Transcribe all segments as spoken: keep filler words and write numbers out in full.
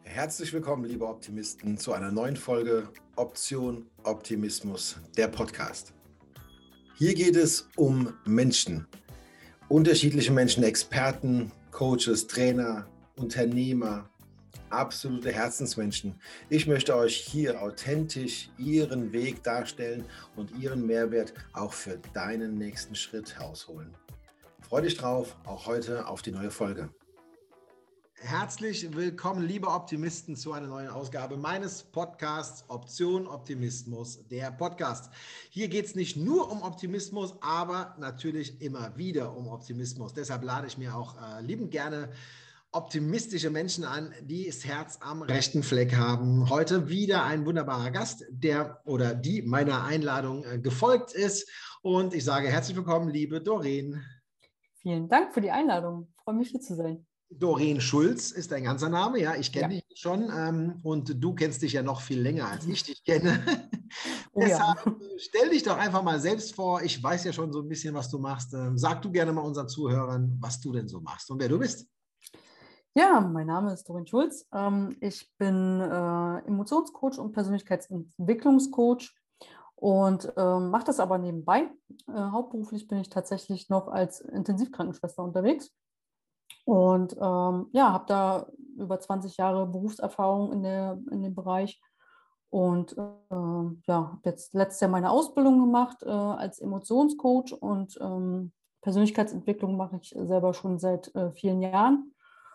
Herzlich willkommen, liebe Optimisten, zu einer neuen Folge Option Optimismus, der Podcast. Hier geht es um Menschen, unterschiedliche Menschen, Experten, Coaches, Trainer, Unternehmer, absolute Herzensmenschen. Ich möchte euch hier authentisch ihren Weg darstellen und ihren Mehrwert auch für deinen nächsten Schritt herausholen. Freu dich drauf, auch heute auf die neue Folge. Herzlich willkommen, liebe Optimisten, zu einer neuen Ausgabe meines Podcasts Option Optimismus, der Podcast. Hier geht es nicht nur um Optimismus, aber natürlich immer wieder um Optimismus. Deshalb lade ich mir auch äh, liebend gerne optimistische Menschen an, die das Herz am rechten Fleck haben. Heute wieder ein wunderbarer Gast, der oder die meiner Einladung äh, gefolgt ist. Und ich sage herzlich willkommen, liebe Doreen. Vielen Dank für die Einladung. Ich freue mich, hier zu sein. Doreen Schulz ist dein ganzer Name, ja, ich kenne Ja. dich schon ähm, und du kennst dich ja noch viel länger, als ich dich kenne. Oh, Deshalb ja. stell dich doch einfach mal selbst vor, ich weiß ja schon so ein bisschen, was du machst. Ähm, sag du gerne mal unseren Zuhörern, was du denn so machst und wer du bist. Ja, mein Name ist Doreen Schulz. Ähm, ich bin äh, Emotionscoach und Persönlichkeitsentwicklungscoach und ähm, mache das aber nebenbei. Äh, hauptberuflich bin ich tatsächlich noch als Intensivkrankenschwester unterwegs. Und ähm, ja, habe da über zwanzig Jahre Berufserfahrung in, der, in dem Bereich und äh, ja, habe jetzt letztes Jahr meine Ausbildung gemacht äh, als Emotionscoach und ähm, Persönlichkeitsentwicklung mache ich selber schon seit äh, vielen Jahren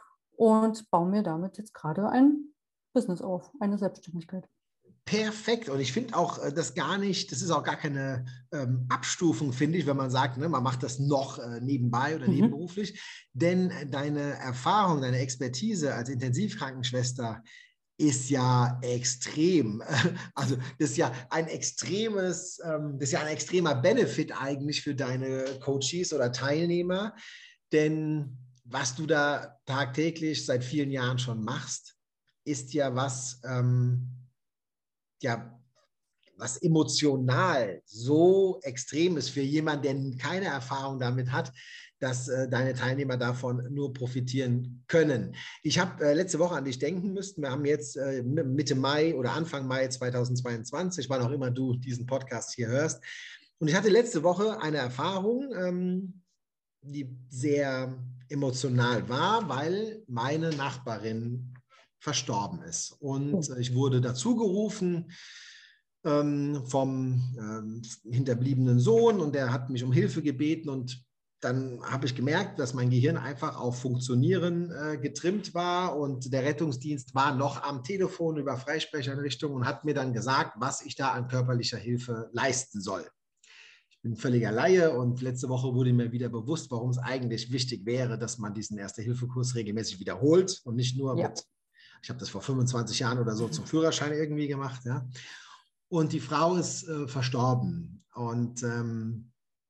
und baue mir damit jetzt gerade ein Business auf, eine Selbstständigkeit. Perfekt. Und ich finde auch äh, das gar nicht, das ist auch gar keine ähm, Abstufung, finde ich, wenn man sagt, ne, man macht das noch äh, nebenbei oder Mhm. nebenberuflich. Denn deine Erfahrung, deine Expertise als Intensivkrankenschwester ist ja extrem. Also das ist ja ein extremes, ähm, das ist ja ein extremer Benefit eigentlich für deine Coaches oder Teilnehmer. Denn was du da tagtäglich seit vielen Jahren schon machst, ist ja was, ähm, ja, was emotional so extrem ist für jemanden, der keine Erfahrung damit hat, dass äh, deine Teilnehmer davon nur profitieren können. Ich habe äh, letzte Woche an dich denken müssen. Wir haben jetzt äh, Mitte Mai oder Anfang Mai zweitausendzweiundzwanzig, wann auch immer du diesen Podcast hier hörst. Und ich hatte letzte Woche eine Erfahrung, ähm, die sehr emotional war, weil meine Nachbarin verstorben ist. Und äh, ich wurde dazu gerufen, ähm, vom ähm, hinterbliebenen Sohn und der hat mich um Hilfe gebeten und dann habe ich gemerkt, dass mein Gehirn einfach auf Funktionieren äh, getrimmt war und der Rettungsdienst war noch am Telefon über Freisprecheinrichtung und hat mir dann gesagt, was ich da an körperlicher Hilfe leisten soll. Ich bin völliger Laie und letzte Woche wurde mir wieder bewusst, warum es eigentlich wichtig wäre, dass man diesen Erste-Hilfe-Kurs regelmäßig wiederholt und nicht nur Ja. mit, ich habe das vor fünfundzwanzig Jahren oder so zum Führerschein irgendwie gemacht, ja. Und die Frau ist äh, verstorben. Und ähm,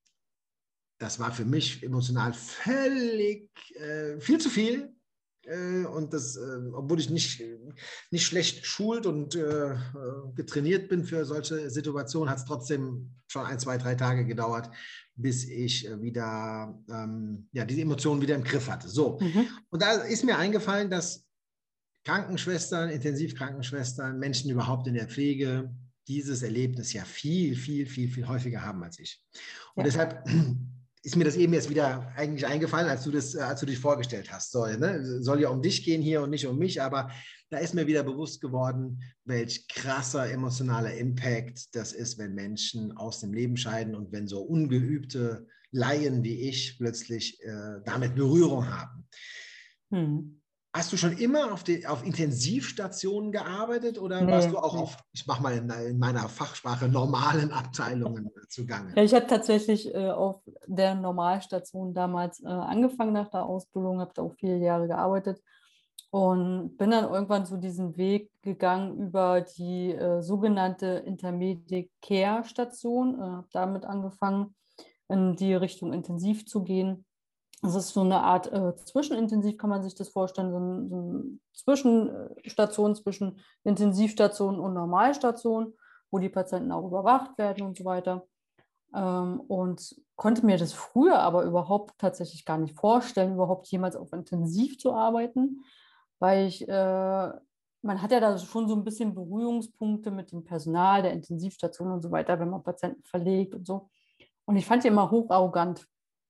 das war für mich emotional völlig äh, viel zu viel. Äh, und das, äh, obwohl ich nicht, nicht schlecht schult und äh, getrainiert bin für solche Situationen, hat es trotzdem schon ein, zwei, drei Tage gedauert, bis ich wieder ähm, ja, diese Emotionen wieder im Griff hatte. So. Mhm. Und da ist mir eingefallen, dass Krankenschwestern, Intensivkrankenschwestern, Menschen überhaupt in der Pflege dieses Erlebnis ja viel, viel, viel, viel häufiger haben als ich. Und Ja. deshalb ist mir das eben jetzt wieder eigentlich eingefallen, als du, das, als du dich vorgestellt hast. Soll, ne? Soll ja um dich gehen hier und nicht um mich, aber da ist mir wieder bewusst geworden, welch krasser emotionaler Impact das ist, wenn Menschen aus dem Leben scheiden und wenn so ungeübte Laien wie ich plötzlich äh, damit Berührung haben. Mhm. Hast du schon immer auf, die, auf Intensivstationen gearbeitet oder Nee, warst du auch nee. auf, ich mache mal in, in meiner Fachsprache, normalen Abteilungen zugange? Ja, ich habe tatsächlich äh, auf der Normalstation damals äh, angefangen nach der Ausbildung, habe da auch viele Jahre gearbeitet und bin dann irgendwann so diesen Weg gegangen über die äh, sogenannte Intermediate Care Station, äh, habe damit angefangen, in die Richtung Intensiv zu gehen. Das ist so eine Art äh, Zwischenintensiv, kann man sich das vorstellen, so, ein, so eine Zwischenstation zwischen Intensivstation und Normalstation, wo die Patienten auch überwacht werden und so weiter. Ähm, und konnte mir das früher aber überhaupt tatsächlich gar nicht vorstellen, überhaupt jemals auf Intensiv zu arbeiten, weil ich äh, man hat ja da schon so ein bisschen Berührungspunkte mit dem Personal der Intensivstation und so weiter, wenn man Patienten verlegt und so. Und ich fand die immer hocharrogant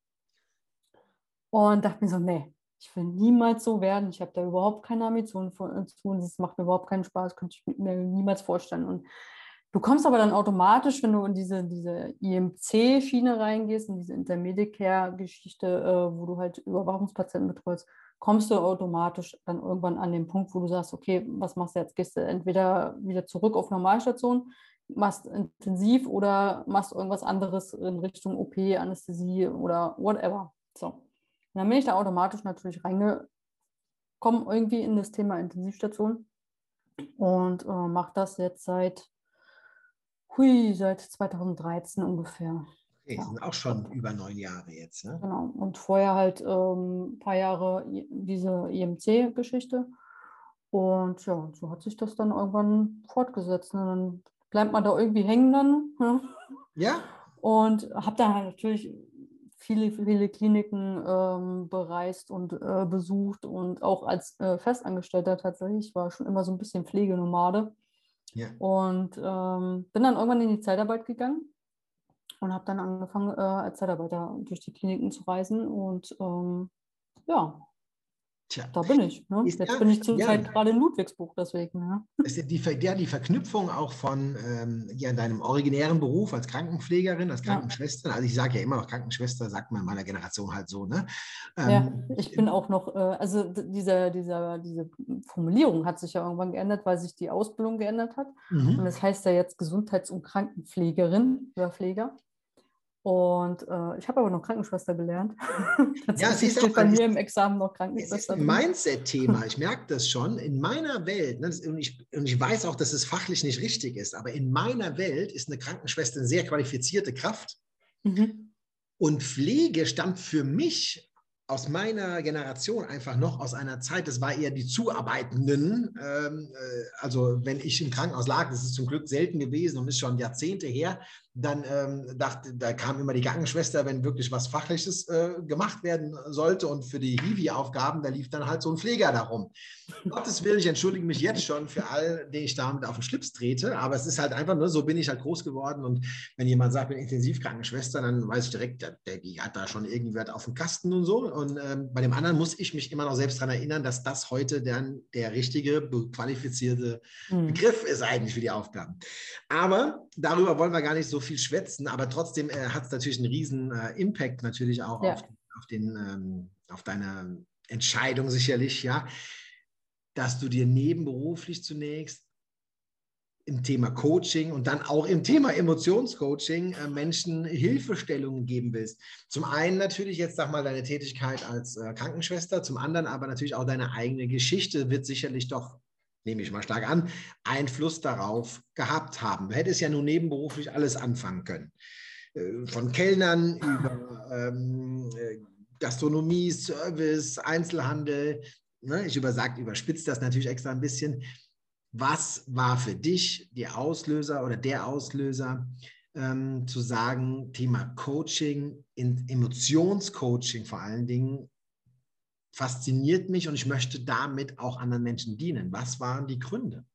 und dachte mir so, nee, ich will niemals so werden. Ich habe da überhaupt keine Ambitionen zu tun. Das macht mir überhaupt keinen Spaß, könnte ich mir niemals vorstellen. Und du kommst aber dann automatisch, wenn du in diese, diese I M C-Schiene reingehst, in diese Intermediate-Care-Geschichte, äh, wo du halt Überwachungspatienten betreust, kommst du automatisch dann irgendwann an den Punkt, wo du sagst, okay, was machst du jetzt? Gehst du entweder wieder zurück auf Normalstation, machst intensiv oder machst irgendwas anderes in Richtung O P, Anästhesie oder whatever. So. Und dann bin ich da automatisch natürlich reingekommen, irgendwie in das Thema Intensivstation und äh, mache das jetzt seit, hui, seit zweitausenddreizehn ungefähr. Okay, Ja. sind auch schon über neun Jahre jetzt. Ne? Genau. Und vorher halt ähm, ein paar Jahre I- diese I M C-Geschichte. Und ja, so hat sich das dann irgendwann fortgesetzt. Und dann bleibt man da irgendwie hängen dann. Ja. Ja? Und habe dann halt natürlich viele, viele Kliniken ähm, bereist und äh, besucht und auch als äh, Festangestellter tatsächlich. Ich war schon immer so ein bisschen Pflegenomade. Ja. Und ähm, bin dann irgendwann in die Zeitarbeit gegangen und habe dann angefangen, äh, als Zeitarbeiter durch die Kliniken zu reisen. Und ähm, ja, Tja. da bin ich. Ne? Ist Jetzt ja, bin ich ja, zurzeit gerade in Ludwigsburg, deswegen. Ja. ist ja die, Ver- ja, die Verknüpfung auch von ähm, ja, deinem originären Beruf als Krankenpflegerin, als Ja. Krankenschwester. Also ich sage ja immer noch Krankenschwester, sagt man in meiner Generation halt so. Ne? Ja, Ähm, ich bin auch noch, äh, also d- dieser, dieser, diese Formulierung hat sich ja irgendwann geändert, weil sich die Ausbildung geändert hat. Und mhm. es heißt ja jetzt Gesundheits- und Krankenpflegerin oder Pfleger. Und äh, ich habe aber noch Krankenschwester gelernt. Ja, es Tatsächlich ist auch steht bei ein, mir im Examen noch es ist Krankenschwester ein drin. Mindset-Thema. Ich merke das schon. In meiner Welt, ne, das- und, ich, und ich weiß auch, dass es fachlich nicht richtig ist, aber in meiner Welt ist eine Krankenschwester eine sehr qualifizierte Kraft. Mhm. Und Pflege stammt für mich aus meiner Generation einfach noch aus einer Zeit, das war eher die Zuarbeitenden. Ähm, äh, also wenn ich im Krankenhaus lag, das ist zum Glück selten gewesen und ist schon Jahrzehnte her, dann ähm, dachte, da kam immer die Krankenschwester, wenn wirklich was Fachliches äh, gemacht werden sollte und für die Hiwi-Aufgaben, da lief dann halt so ein Pfleger darum. Gottes Willen, ich entschuldige mich jetzt schon für all, den ich damit auf den Schlips trete, aber es ist halt einfach nur, so bin ich halt groß geworden und wenn jemand sagt, ich bin Intensivkrankenschwester, dann weiß ich direkt, der, der hat da schon irgendwie was auf dem Kasten und so und ähm, bei dem anderen muss ich mich immer noch selbst daran erinnern, dass das heute dann der richtige, qualifizierte Mhm. Begriff ist eigentlich für die Aufgaben. Aber darüber wollen wir gar nicht so viel schwätzen, aber trotzdem äh, hat es natürlich einen riesen äh, Impact natürlich auch Ja. auf, auf, den, ähm, auf deine Entscheidung sicherlich, ja, dass du dir nebenberuflich zunächst im Thema Coaching und dann auch im Thema Emotionscoaching äh, Menschen Hilfestellungen geben willst. Zum einen natürlich jetzt, sag mal, deine Tätigkeit als äh, Krankenschwester, zum anderen aber natürlich auch deine eigene Geschichte wird sicherlich doch, nehme ich mal stark an, Einfluss darauf gehabt haben. Du hättest ja nun nebenberuflich alles anfangen können. Äh, von Kellnern über ähm, äh, Gastronomie, Service, Einzelhandel. Ne? Ich übersagt, überspitzt das natürlich extra ein bisschen. Was war für dich die Auslöser oder der Auslöser, ähm, zu sagen, Thema Coaching, in, Emotionscoaching vor allen Dingen, fasziniert mich und ich möchte damit auch anderen Menschen dienen? Was waren die Gründe?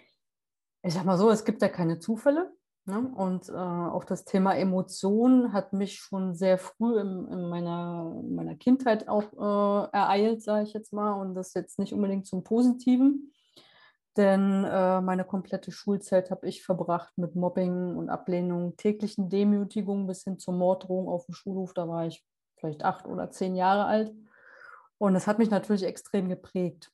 Ich sag mal so, es gibt ja keine Zufälle. Ne? Und äh, auch das Thema Emotionen hat mich schon sehr früh in, in, meiner, in meiner Kindheit auch äh, ereilt, sage ich jetzt mal. Und das jetzt nicht unbedingt zum Positiven. Denn äh, meine komplette Schulzeit habe ich verbracht mit Mobbing und Ablehnung, täglichen Demütigungen bis hin zur Morddrohung auf dem Schulhof. Da war ich vielleicht acht oder zehn Jahre alt. Und es hat mich natürlich extrem geprägt.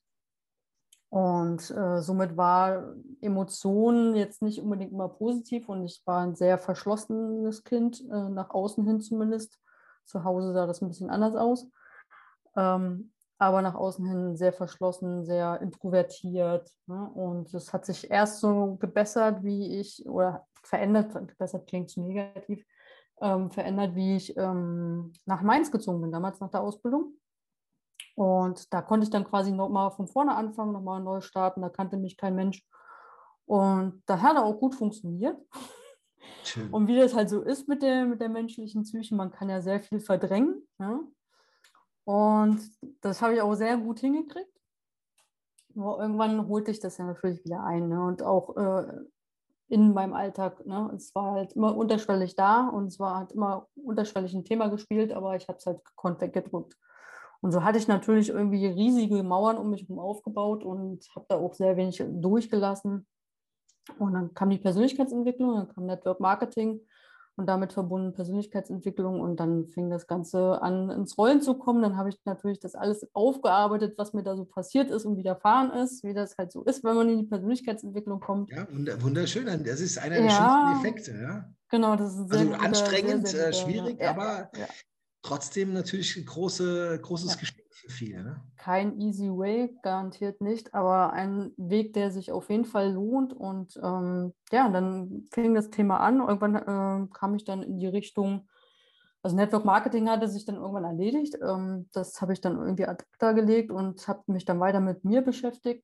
Und äh, somit war Emotionen jetzt nicht unbedingt immer positiv und ich war ein sehr verschlossenes Kind, äh, nach außen hin zumindest. Zu Hause sah das ein bisschen anders aus. Ähm, aber nach außen hin sehr verschlossen, sehr introvertiert. Ne? Und das hat sich erst so gebessert, wie ich, oder verändert, gebessert klingt zu negativ, ähm, verändert, wie ich ähm, nach Mainz gezogen bin, damals nach der Ausbildung. Und da konnte ich dann quasi nochmal von vorne anfangen, nochmal neu starten. Da kannte mich kein Mensch. Und das hat auch gut funktioniert. Schön. Und wie das halt so ist mit der, mit der menschlichen Psyche, man kann ja sehr viel verdrängen. Ja? Und das habe ich auch sehr gut hingekriegt. Aber irgendwann holt dich das ja natürlich wieder ein. Ne? Und auch äh, in meinem Alltag, ne? Es war halt immer unterschwellig da und es war halt immer unterschwellig ein Thema gespielt, aber ich habe es halt gekonnt weggedrückt. Und so hatte ich natürlich irgendwie riesige Mauern um mich herum aufgebaut und habe da auch sehr wenig durchgelassen. Und dann kam die Persönlichkeitsentwicklung, dann kam Network Marketing und damit verbunden Persönlichkeitsentwicklung und dann fing das Ganze an, ins Rollen zu kommen. Dann habe ich natürlich das alles aufgearbeitet, was mir da so passiert ist und widerfahren ist, wie das halt so ist, wenn man in die Persönlichkeitsentwicklung kommt. Ja, wunderschön. Das ist einer der schönsten Ja, Effekte. Ja? genau, das ist ein sehr Also guter, sehr, anstrengend, sehr äh, guter, schwierig, ja, ja, aber ja, trotzdem natürlich ein große, großes ja. Geschenk für viele. Ne? Kein easy way, garantiert nicht, aber ein Weg, der sich auf jeden Fall lohnt. Und ähm, ja, dann fing das Thema an. Irgendwann äh, kam ich dann in die Richtung, also Network Marketing hatte sich dann irgendwann erledigt. Ähm, das habe ich dann irgendwie ad acta gelegt und habe mich dann weiter mit mir beschäftigt.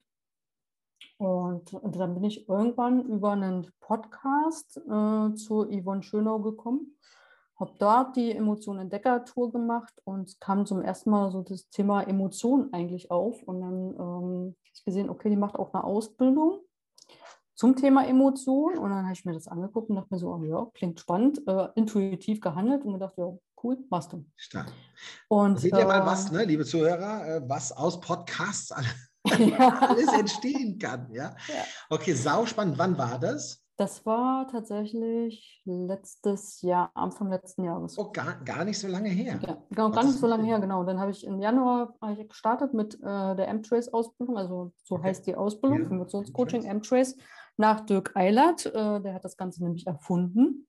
Und, und dann bin ich irgendwann über einen Podcast äh, zu Yvonne Schönau gekommen, habe dort die Emotionen-Entdecker-Tour gemacht und es kam zum ersten Mal so das Thema Emotionen eigentlich auf. Und dann ähm, habe ich gesehen, okay, die macht auch eine Ausbildung zum Thema Emotionen. Und dann habe ich mir das angeguckt und dachte mir so, oh, ja, klingt spannend, äh, intuitiv gehandelt und gedacht, ja, cool, machst du. Stark. Und Seht ihr mal was, äh, ne, liebe Zuhörer, äh, was aus Podcasts alles ja, entstehen kann. Ja? ja. Okay, sau spannend. Wann war das? Das war tatsächlich letztes Jahr, Anfang letzten Jahres. Oh, gar, gar nicht so lange her. Ja, genau, gar nicht Gottes so lange her, Willen. genau. Dann habe ich im Januar habe ich gestartet mit äh, der M-Trace-Ausbildung, also so Okay. heißt die Ausbildung, Ja, Emotionscoaching Interest. M-Trace, nach Dirk Eilert. Äh, der hat das Ganze nämlich erfunden.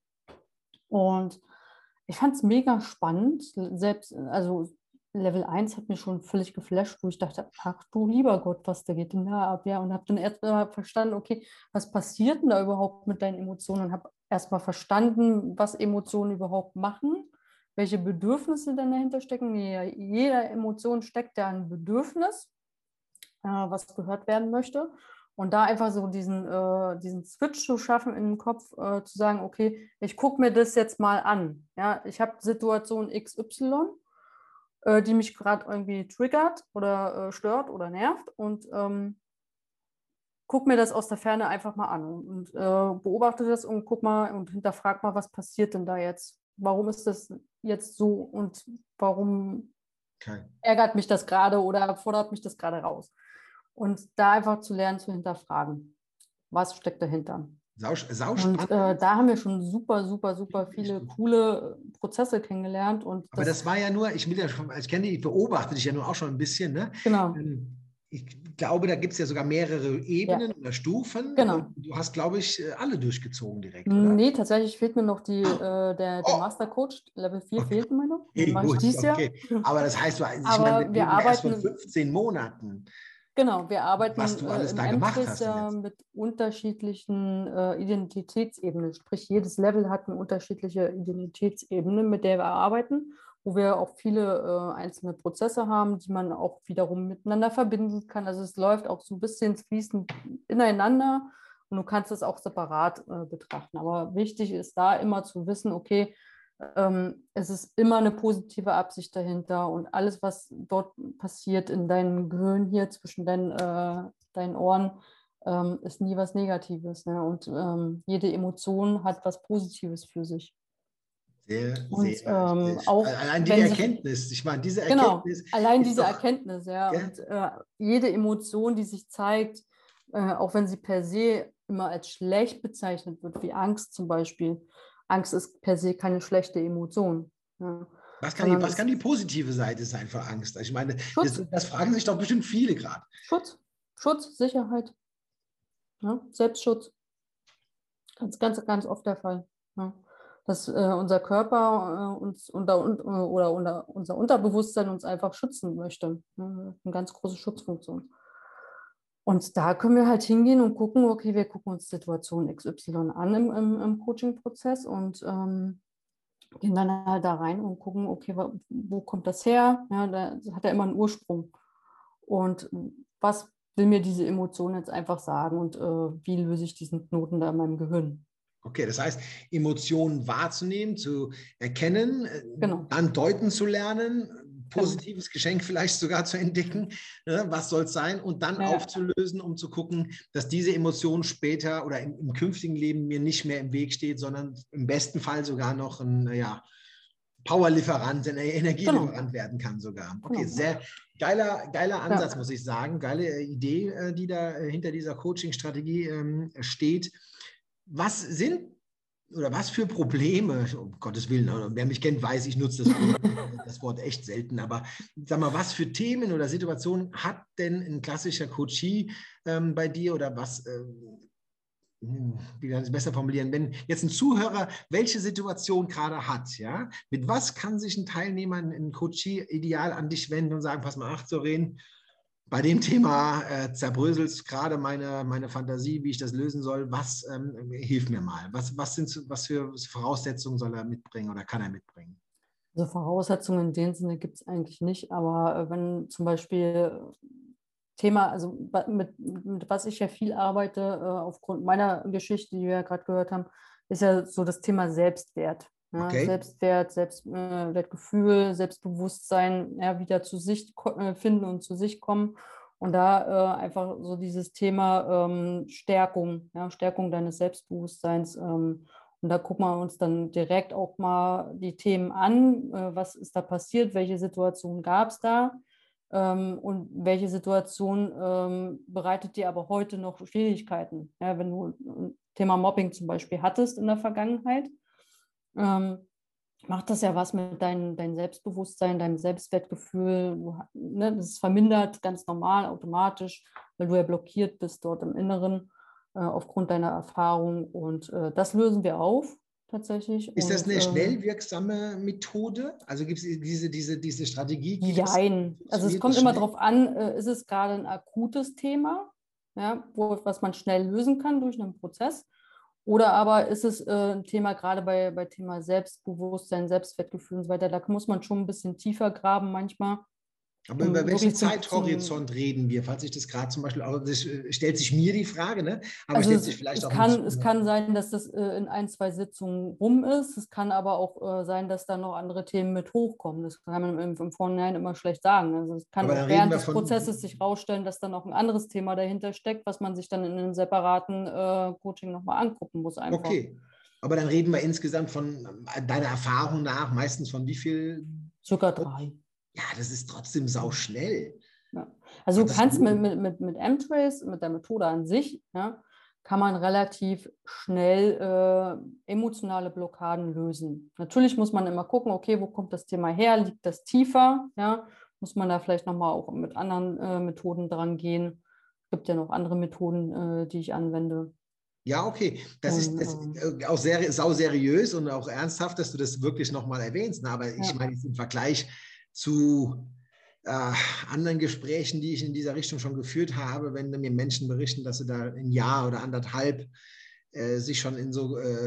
Und ich fand es mega spannend. Selbst, also Level eins hat mich schon völlig geflasht, wo ich dachte, ach du lieber Gott, was da geht denn da ab? Ja, und habe dann erst mal verstanden, okay, was passiert denn da überhaupt mit deinen Emotionen? Und habe erst mal verstanden, was Emotionen überhaupt machen, welche Bedürfnisse dann dahinter stecken. Jeder Emotion steckt ja ein Bedürfnis, äh, was gehört werden möchte. Und da einfach so diesen, äh, diesen Switch zu schaffen in den Kopf, äh, zu sagen, okay, ich gucke mir das jetzt mal an. Ja, ich habe Situation X Y, äh, die mich gerade irgendwie triggert oder äh, stört oder nervt und ähm, guck mir das aus der Ferne einfach mal an und äh, beobachte das und guck mal und hinterfrag mal, was passiert denn da jetzt? Warum ist das jetzt so und warum Okay. ärgert mich das gerade oder fordert mich das gerade raus? Und da einfach zu lernen, zu hinterfragen, was steckt dahinter. Sau, sau Und äh, spannend. da haben wir schon super, super, super Finde ich viele gut. coole Prozesse kennengelernt. Und Aber das, das war ja nur, ich will ja schon, ich kenne die, ich beobachte dich ja nur auch schon ein bisschen, ne? genau, Ähm, Ich glaube, da gibt es ja sogar mehrere ja, Ebenen oder Stufen und genau. du hast, glaube ich, alle durchgezogen direkt, oder? Nee, tatsächlich fehlt mir noch die, Ah, äh, der, der oh, Mastercoach, Level vier okay, fehlt mir noch. Den mache ich gut, dieses Jahr. okay. Aber das heißt, du- ich meine, wir Aber wir reden ja erst von arbeiten, fünfzehn Monaten, genau, wir was arbeiten du äh, alles im da gemacht M-Trace hast im ja letzten. mit unterschiedlichen äh, Identitätsebenen. Sprich, jedes Level hat eine unterschiedliche Identitätsebene, mit der wir arbeiten, wo wir auch viele äh, einzelne Prozesse haben, die man auch wiederum miteinander verbinden kann. Also es läuft auch so ein bisschen fließend ineinander und du kannst es auch separat äh, betrachten. Aber wichtig ist da immer zu wissen, okay, ähm, es ist immer eine positive Absicht dahinter und alles, was dort passiert in deinem Gehirn hier zwischen deinen, äh, deinen Ohren, ähm, ist nie was Negatives. Ne? Und ähm, jede Emotion hat was Positives für sich. Sehr, Und sehr, ähm, sehr. auch Allein die wenn sich, Erkenntnis, ich meine, diese genau, Erkenntnis allein ist diese doch, Erkenntnis, ja, gell? und äh, jede Emotion, die sich zeigt, äh, auch wenn sie per se immer als schlecht bezeichnet wird, wie Angst zum Beispiel. Angst ist per se keine schlechte Emotion, ja, Was kann die, sondern was kann ist die positive Seite sein für Angst? Ich meine, das, Schutz, das fragen sich doch bestimmt viele gerade. Schutz, Schutz, Sicherheit, ja, Selbstschutz. Ganz, ganz, ganz oft der Fall. Ja. Dass äh, unser Körper äh, uns unter, oder unter, unser Unterbewusstsein uns einfach schützen möchte. Ja. Eine ganz große Schutzfunktion. Und da können wir halt hingehen und gucken, okay, wir gucken uns Situation X Y an im, im, im Coaching-Prozess und ähm, gehen dann halt da rein und gucken, okay, wo, wo kommt das her? Ja, das hat ja immer einen Ursprung. Und was will mir diese Emotion jetzt einfach sagen und äh, wie löse ich diesen Knoten da in meinem Gehirn? Okay, das heißt, Emotionen wahrzunehmen, zu erkennen, äh, Genau. dann deuten zu lernen, positives Geschenk vielleicht sogar zu entdecken, ne? Was soll es sein und dann Ja. aufzulösen, um zu gucken, dass diese Emotion später oder im, im künftigen Leben mir nicht mehr im Weg steht, sondern im besten Fall sogar noch ein ja, Powerlieferant, ein Energielieferant Genau. werden kann sogar. Okay, Genau. sehr geiler, geiler Ansatz, Ja. muss ich sagen. Geile Idee, die da hinter dieser Coaching-Strategie ähm, steht. Was sind oder was für Probleme, um Gottes Willen, wer mich kennt, weiß, ich nutze das, das Wort echt selten, aber sag mal, was für Themen oder Situationen hat denn ein klassischer Coachee ähm, bei dir oder was, äh, wie kann ich es besser formulieren, wenn jetzt ein Zuhörer welche Situation gerade hat, ja, mit was kann sich ein Teilnehmer, ein Coachee ideal an dich wenden und sagen, pass mal, ach, Doreen, bei dem Thema äh, zerbröselt gerade meine, meine Fantasie, wie ich das lösen soll. Was ähm, hilft mir mal? Was, was, sind, was für Voraussetzungen soll er mitbringen oder kann er mitbringen? Also Voraussetzungen in dem Sinne gibt es eigentlich nicht, aber äh, wenn zum Beispiel Thema, also mit, mit was ich ja viel arbeite, äh, aufgrund meiner Geschichte, die wir ja gerade gehört haben, ist ja so das Thema Selbstwert. Ja? Okay. Selbstwert, Selbstwertgefühl, Selbstbewusstsein, ja, wieder zu sich äh, finden und zu sich kommen. Und da äh, einfach so dieses Thema ähm, Stärkung, ja, Stärkung deines Selbstbewusstseins. Ähm, und da gucken wir uns dann direkt auch mal die Themen an. Äh, was ist da passiert? Welche Situation gab es da? Ähm, und welche Situation ähm, bereitet dir aber heute noch Schwierigkeiten? Ja, wenn du ein Thema Mobbing zum Beispiel hattest in der Vergangenheit, ähm, macht das ja was mit dein, deinem Selbstbewusstsein, deinem Selbstwertgefühl. Du, ne, das ist vermindert ganz normal, automatisch, weil du ja blockiert bist dort im Inneren äh, aufgrund deiner Erfahrung. Und äh, das lösen wir auf tatsächlich. Ist das Und, eine schnell ähm, wirksame Methode? Also gibt es diese, diese, diese Strategie, gibt es? Jein. Also es Funktioniert kommt das immer schnell? darauf an, äh, ist es gerade ein akutes Thema, ja, wo, was man schnell lösen kann durch einen Prozess, oder aber ist es äh, ein Thema gerade bei, bei Thema Selbstbewusstsein, Selbstwertgefühl und so weiter, da muss man schon ein bisschen tiefer graben manchmal, Aber über um welchen wirklich zum, zum Zeithorizont reden wir? Falls ich das gerade zum Beispiel, auch, das stellt sich mir die Frage, ne? Aber Also stellt es, sich vielleicht es, auch ein kann, es Zuhörer. kann sein, dass das äh, in ein, zwei Sitzungen rum ist. Es kann aber auch äh, sein, dass da noch andere Themen mit hochkommen. Das kann man im, im Vorhinein immer schlecht sagen. Also es kann Aber dann auch reden während wir des Prozesses von, sich rausstellen, dass da noch ein anderes Thema dahinter steckt, was man sich dann in einem separaten äh, Coaching nochmal angucken muss einfach. okay. Aber dann reden wir insgesamt von deiner Erfahrung nach meistens von wie viel? Circa drei. Ja, das ist trotzdem sauschnell. Ja. Also Ach, du das ist kannst gut. mit, mit, mit, mit M-Trace, mit der Methode an sich, ja, kann man relativ schnell äh, emotionale Blockaden lösen. Natürlich muss man immer gucken, okay, wo kommt das Thema her? Liegt das tiefer? Ja? Muss man da vielleicht nochmal auch mit anderen äh, Methoden dran gehen? Es gibt ja noch andere Methoden, äh, die ich anwende. Ja, okay. Das Und, ist, das ähm, ist auch sehr sau seriös und auch ernsthaft, dass du das wirklich nochmal erwähnst. Ne? Aber ich ja. meine, im Vergleich zu äh, anderen Gesprächen, die ich in dieser Richtung schon geführt habe, wenn mir Menschen berichten, dass sie da ein Jahr oder anderthalb äh, sich schon in so äh,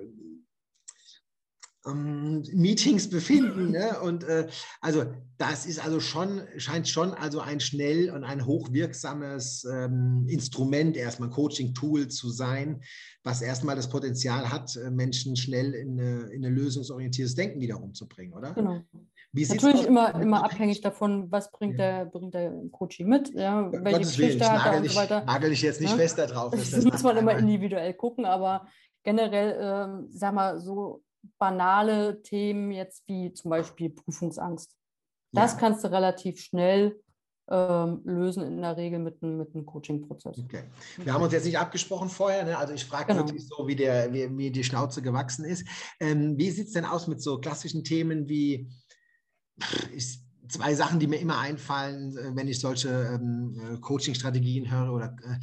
ähm, Meetings befinden. Ne? Und äh, also das ist also schon, scheint schon also ein schnell und ein hochwirksames ähm, Instrument, erstmal Coaching-Tool zu sein, was erstmal das Potenzial hat, Menschen schnell in, eine, in ein lösungsorientiertes Denken wiederum zu bringen, oder? Genau. Wie sieht es Natürlich aus immer, mit immer abhängig Abhängigkeit? davon, was bringt Ja. der, bringt der Coaching mit, ja, Um welche Gottes Willen, Geschichte ich hat er nagel und so dich, weiter. nagel dich jetzt nicht Ja? fest darauf, dass Das das muss dann man immer einmal... individuell gucken, aber generell, ähm, sag mal, so banale Themen jetzt wie zum Beispiel Prüfungsangst. Das Ja. kannst du relativ schnell ähm, lösen, in der Regel mit, einem- mit einem Coaching-Prozess. Okay. Wir haben uns jetzt nicht abgesprochen vorher, ne? Also ich frage Genau. wirklich so, wie, der, wie, wie die Schnauze gewachsen ist. Ähm, wie sieht es denn aus mit so klassischen Themen wie, ich, zwei Sachen, die mir immer einfallen, äh, wenn ich solche ähm, Coaching-Strategien höre oder äh,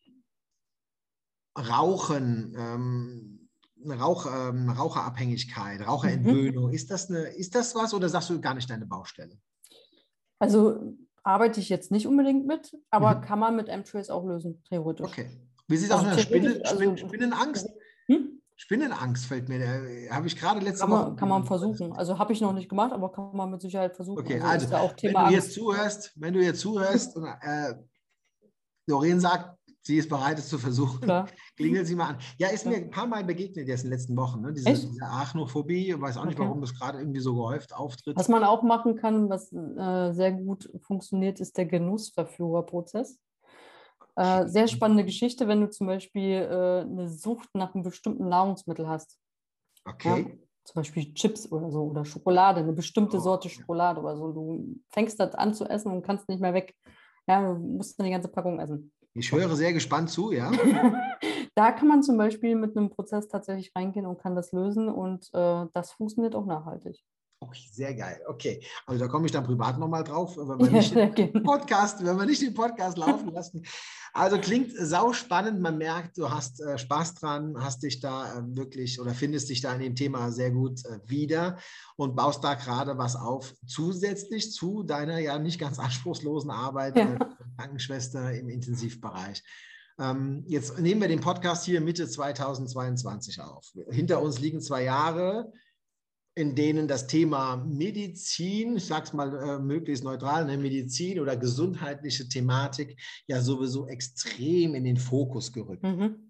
Rauchen, ähm, Rauch, ähm, Raucherabhängigkeit, Mhm. Raucherentwöhnung. Ist das, eine, ist das was oder sagst du gar nicht deine Baustelle? Also arbeite ich jetzt nicht unbedingt mit, aber Mhm. kann man mit M-Trace auch lösen, theoretisch. Okay. Wie sieht es aus Also mit der theoretisch, Spinne, also Spin, Spinnenangst? hm? Spinnenangst fällt mir, da habe ich gerade letzte Kann Woche man, mit kann man jemandem. versuchen. Also habe ich noch nicht gemacht, aber kann man mit Sicherheit versuchen. Okay, Also also, ist ja auch wenn Thema du hier Angst. zuhörst, wenn du hier zuhörst und äh, Doreen sagt, Sie ist bereit, es zu versuchen. Klar. Klingeln Sie mal an. Ja, ist Ja. mir ein paar Mal begegnet jetzt in den letzten Wochen. Ne? Diese, Echt? diese Arachnophobie. Ich weiß auch nicht, Okay. warum das gerade irgendwie so gehäuft auftritt. Was man auch machen kann, was äh, sehr gut funktioniert, ist der Genussverführerprozess. Äh, sehr spannende Geschichte, wenn du zum Beispiel äh, eine Sucht nach einem bestimmten Nahrungsmittel hast. Ja? Okay. Zum Beispiel Chips oder so oder Schokolade, eine bestimmte Oh, Sorte Schokolade oder so. Du fängst das an zu essen und kannst nicht mehr weg. Ja, du musst dann die ganze Packung essen. ich So. höre sehr gespannt zu, ja. Da kann man zum Beispiel mit einem Prozess tatsächlich reingehen und kann das lösen und äh, das funktioniert auch nachhaltig. Okay, sehr geil. Okay, also da komme ich dann privat nochmal drauf, wenn wir Ja, nicht sehr den gerne. Podcast, wenn wir nicht den Podcast laufen lassen. Also klingt sau spannend. Man merkt, du hast äh, Spaß dran, hast dich da äh, wirklich oder findest dich da in dem Thema sehr gut äh, wieder und baust da gerade was auf, zusätzlich zu deiner ja nicht ganz anspruchslosen Arbeit Ja. als Krankenschwester im Intensivbereich. Ähm, jetzt nehmen wir den Podcast hier Mitte zweitausendzweiundzwanzig auf. Hinter uns liegen zwei Jahre, in denen das Thema Medizin, ich sage es mal äh, möglichst neutral, ne, Medizin oder gesundheitliche Thematik ja sowieso extrem in den Fokus gerückt. Mhm.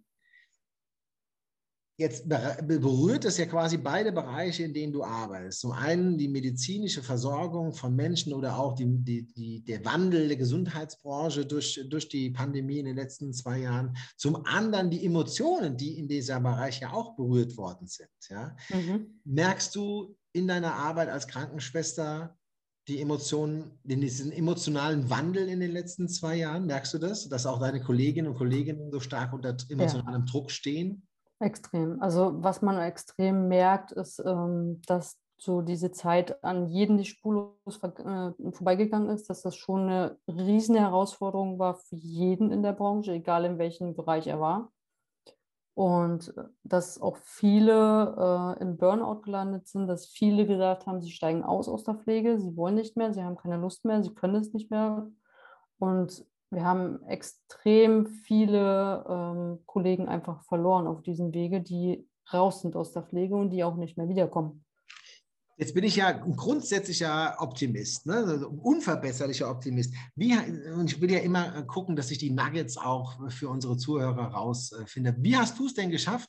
Jetzt berührt es ja quasi beide Bereiche, in denen du arbeitest. Zum einen die medizinische Versorgung von Menschen oder auch die, die, die, der Wandel der Gesundheitsbranche durch, durch die Pandemie in den letzten zwei Jahren. Zum anderen die Emotionen, die in dieser Bereich ja auch berührt worden sind. Ja? Mhm. Merkst du in deiner Arbeit als Krankenschwester die Emotionen, diesen emotionalen Wandel in den letzten zwei Jahren? Merkst du das, dass auch deine Kolleginnen und Kollegen so stark unter emotionalem Ja. Druck stehen? Extrem. Also was man extrem merkt, ist, ähm, dass so diese Zeit an jeden nicht spurlos ver äh, vorbeigegangen ist, dass das schon eine riesen Herausforderung war für jeden in der Branche, egal in welchem Bereich er war. Und äh, dass auch viele äh, im Burnout gelandet sind, dass viele gesagt haben, sie steigen aus aus der Pflege, sie wollen nicht mehr, sie haben keine Lust mehr, sie können es nicht mehr. Und wir haben extrem viele ähm, Kollegen einfach verloren auf diesem Wege, die raus sind aus der Pflege und die auch nicht mehr wiederkommen. Jetzt bin ich ja ein grundsätzlicher Optimist, ne? Also ein unverbesserlicher Optimist. Wie, und ich will ja immer gucken, dass ich die Nuggets auch für unsere Zuhörer rausfinde. Wie hast du es denn geschafft,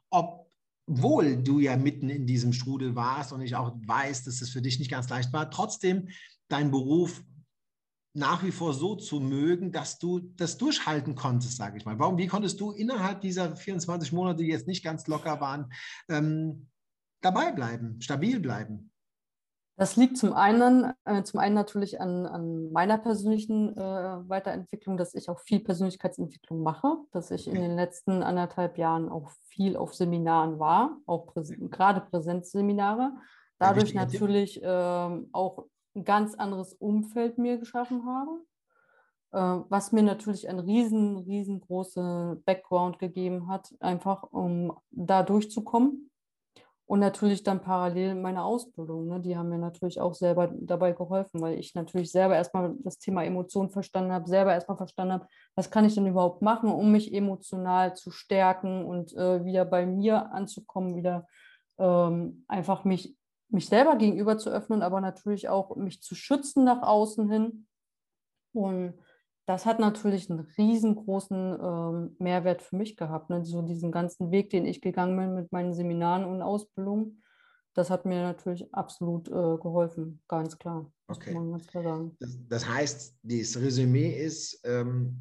obwohl du ja mitten in diesem Strudel warst und ich auch weiß, dass es für dich nicht ganz leicht war, trotzdem deinen Beruf nach wie vor so zu mögen, dass du das durchhalten konntest, sage ich mal. Warum, wie konntest du innerhalb dieser vierundzwanzig Monate, die jetzt nicht ganz locker waren, ähm, dabei bleiben, stabil bleiben? Das liegt zum einen, äh, zum einen natürlich an, an meiner persönlichen äh, Weiterentwicklung, dass ich auch viel Persönlichkeitsentwicklung mache, dass ich in Okay. den letzten anderthalb Jahren auch viel auf Seminaren war, auch Präs gerade Präsenzseminare. Ein Dadurch wichtiger Tipp. natürlich ähm, auch ein ganz anderes Umfeld mir geschaffen habe, äh, was mir natürlich einen riesen, riesengroßen Background gegeben hat, einfach um da durchzukommen. Und natürlich dann parallel meine Ausbildung, ne? Die haben mir natürlich auch selber dabei geholfen, weil ich natürlich selber erstmal das Thema Emotionen verstanden habe, selber erstmal verstanden habe, was kann ich denn überhaupt machen, um mich emotional zu stärken und äh, wieder bei mir anzukommen, wieder ähm, einfach mich, mich selber gegenüber zu öffnen, aber natürlich auch mich zu schützen nach außen hin. Und das hat natürlich einen riesengroßen ähm, Mehrwert für mich gehabt. Ne? So diesen ganzen Weg, den ich gegangen bin mit meinen Seminaren und Ausbildungen, das hat mir natürlich absolut äh, geholfen, ganz klar, muss Okay. man ganz klar sagen. Das, das heißt, das Resümee ist, ähm,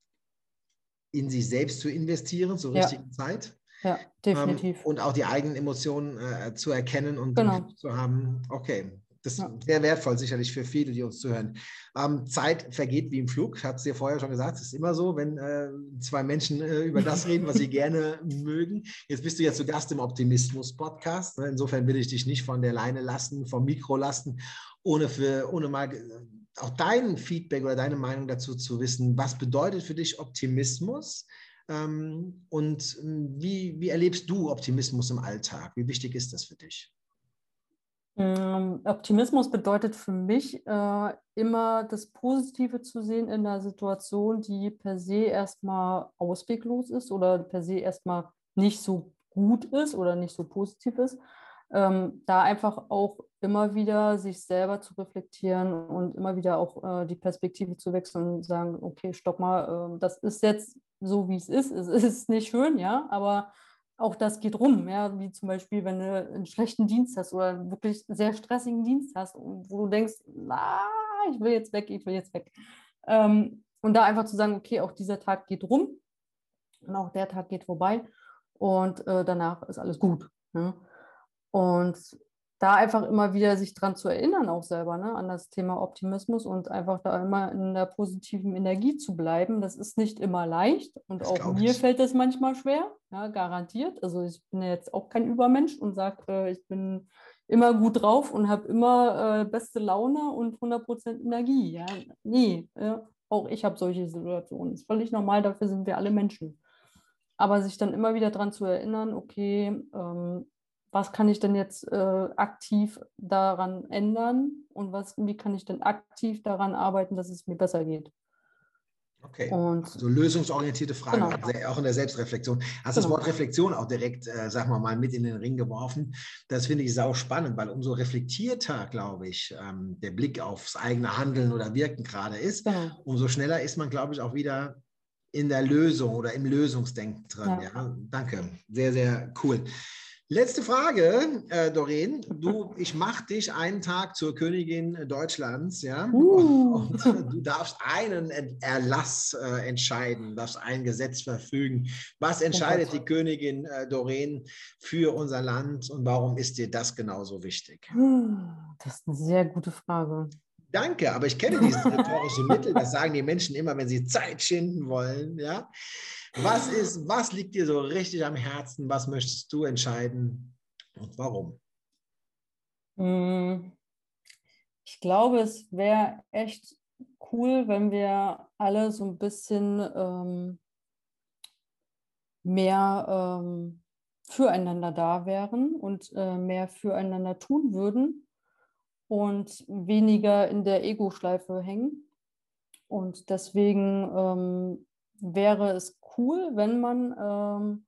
in sich selbst zu investieren zur Ja, richtigen Zeit. ja, Ähm, definitiv. und auch die eigenen Emotionen äh, zu erkennen und im Genau. Griff zu haben. Okay, das ist Ja. sehr wertvoll sicherlich für viele, die uns zuhören. Ähm, Zeit vergeht wie im Flug. Ich hatte es dir vorher schon gesagt, es ist immer so, wenn äh, zwei Menschen äh, über das reden, was sie gerne mögen. Jetzt bist du ja zu Gast im Optimismus-Podcast. Insofern will ich dich nicht von der Leine lassen, vom Mikro lassen, ohne, für, ohne mal auch dein Feedback oder deine Meinung dazu zu wissen. Was bedeutet für dich Optimismus? Ähm, und wie, wie erlebst du Optimismus im Alltag? Wie wichtig ist das für dich? Ähm, Optimismus bedeutet für mich äh, immer das Positive zu sehen in einer Situation, die per se erstmal ausweglos ist oder per se erstmal nicht so gut ist oder nicht so positiv ist. ähm, da einfach auch immer wieder sich selber zu reflektieren und immer wieder auch äh, die Perspektive zu wechseln und sagen, okay, stopp mal, äh, das ist jetzt so, wie es ist. Es ist nicht schön, ja, aber auch das geht rum, ja, wie zum Beispiel, wenn du einen schlechten Dienst hast oder einen wirklich sehr stressigen Dienst hast, wo du denkst, na, ich will jetzt weg, ich will jetzt weg. Ähm, und da einfach zu sagen, okay, auch dieser Tag geht rum und auch der Tag geht vorbei und äh, danach ist alles gut. Ne? Und da einfach immer wieder sich dran zu erinnern, auch selber, ne, an das Thema Optimismus und einfach da immer in der positiven Energie zu bleiben. Das ist nicht immer leicht und Das auch glaube mir ich. fällt das manchmal schwer, ja, garantiert. Also ich bin ja jetzt auch kein Übermensch und sage, äh, ich bin immer gut drauf und habe immer äh, beste Laune und hundert Prozent Energie. Ja? Nee, äh, auch ich habe solche Situationen. Ist völlig normal, dafür sind wir alle Menschen. Aber sich dann immer wieder daran zu erinnern, okay, ähm, was kann ich denn jetzt äh, aktiv daran ändern und was, wie kann ich denn aktiv daran arbeiten, dass es mir besser geht. Okay, Und also lösungsorientierte Frage, genau, also auch in der Selbstreflexion. Hast das genau. Wort Reflexion auch direkt, äh, sagen wir mal, mit in den Ring geworfen. Das finde ich sau spannend, weil umso reflektierter, glaube ich, ähm, der Blick aufs eigene Handeln oder Wirken gerade ist, Genau. umso schneller ist man, glaube ich, auch wieder in der Lösung oder im Lösungsdenken drin. Ja. Ja, danke. Sehr, sehr cool. Letzte Frage, äh, Doreen. Du, ich mache dich einen Tag zur Königin Deutschlands, ja, Uh. und du darfst einen Erlass äh, entscheiden, darfst ein Gesetz verfügen. Was Oh entscheidet Gott. die Königin äh, Doreen für unser Land und warum ist dir das genauso wichtig? Das ist eine sehr gute Frage. Danke, aber ich kenne dieses rhetorische Mittel, das sagen die Menschen immer, wenn sie Zeit schinden wollen, ja. Was ist, was liegt dir so richtig am Herzen? Was möchtest du entscheiden und warum? Ich glaube, es wäre echt cool, wenn wir alle so ein bisschen ähm, mehr ähm, füreinander da wären und äh, mehr füreinander tun würden und weniger in der Ego-Schleife hängen. Und deswegen ähm, wäre es cool, wenn man ähm,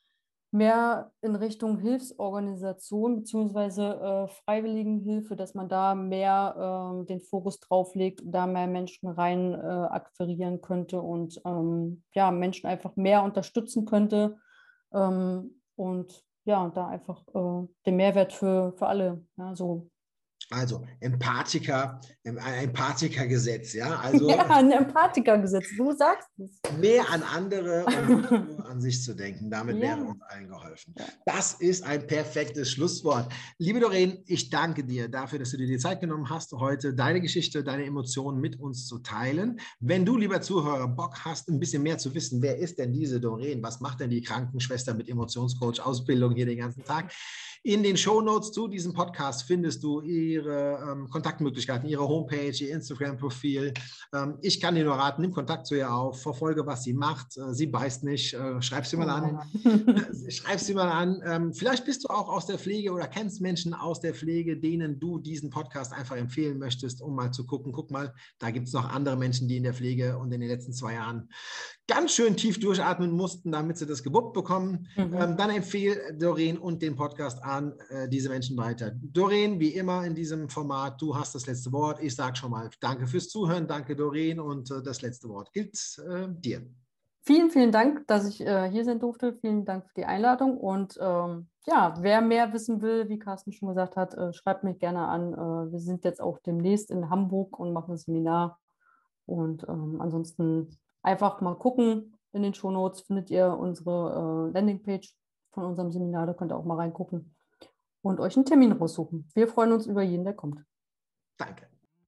mehr in Richtung Hilfsorganisation beziehungsweise äh, Freiwilligenhilfe, dass man da mehr ähm, den Fokus drauf legt, da mehr Menschen rein äh, akquirieren könnte und ähm, ja, Menschen einfach mehr unterstützen könnte ähm, und ja, da einfach äh, den Mehrwert für, für alle, ja, so. Also Empathiker, ein Empathiker-Gesetz, ja, Ja, also ein Empathikergesetz, du sagst es. mehr an andere und nicht nur an sich zu denken. Damit wäre Ja, uns allen geholfen. ja. Das ist ein perfektes Schlusswort. Liebe Doreen, ich danke dir dafür, dass du dir die Zeit genommen hast, heute deine Geschichte, deine Emotionen mit uns zu teilen. Wenn du, lieber Zuhörer, Bock hast, ein bisschen mehr zu wissen, wer ist denn diese Doreen? Was macht denn die Krankenschwester mit Emotionscoach Ausbildung hier den ganzen Tag? In den Shownotes zu diesem Podcast findest du ihre ähm, Kontaktmöglichkeiten, ihre Homepage, ihr Instagram-Profil. Ähm, ich kann dir nur raten, nimm Kontakt zu ihr auf, verfolge, was sie macht. Äh, sie beißt nicht, äh, schreib sie Oh mal an. nein. Schreib sie mal an. Ähm, vielleicht bist du auch aus der Pflege oder kennst Menschen aus der Pflege, denen du diesen Podcast einfach empfehlen möchtest, um mal zu gucken. Guck mal, da gibt es noch andere Menschen, die in der Pflege und in den letzten zwei Jahren ganz schön tief durchatmen mussten, damit sie das gewuppt bekommen. Mhm. Ähm, dann empfehle Doreen und den Podcast an äh, diese Menschen weiter. Doreen, wie immer in diesem Format, du hast das letzte Wort. Ich sage schon mal danke fürs Zuhören, danke Doreen und äh, das letzte Wort gilt äh, dir. Vielen, vielen Dank, dass ich äh, hier sein durfte. Vielen Dank für die Einladung. Und ähm, ja, wer mehr wissen will, wie Carsten schon gesagt hat, äh, schreibt mich gerne an. Äh, wir sind jetzt auch demnächst in Hamburg und machen ein Seminar. Und ähm, ansonsten einfach mal gucken. In den Shownotes findet ihr unsere äh, Landingpage von unserem Seminar. Da könnt ihr auch mal reingucken und euch einen Termin raussuchen. Wir freuen uns über jeden, der kommt. Danke.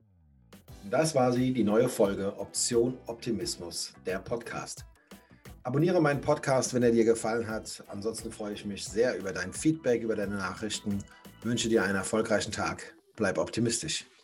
Das war sie, die neue Folge Option Optimismus, der Podcast. Abonniere meinen Podcast, wenn er dir gefallen hat. Ansonsten freue ich mich sehr über dein Feedback, über deine Nachrichten. Ich wünsche dir einen erfolgreichen Tag. Bleib optimistisch.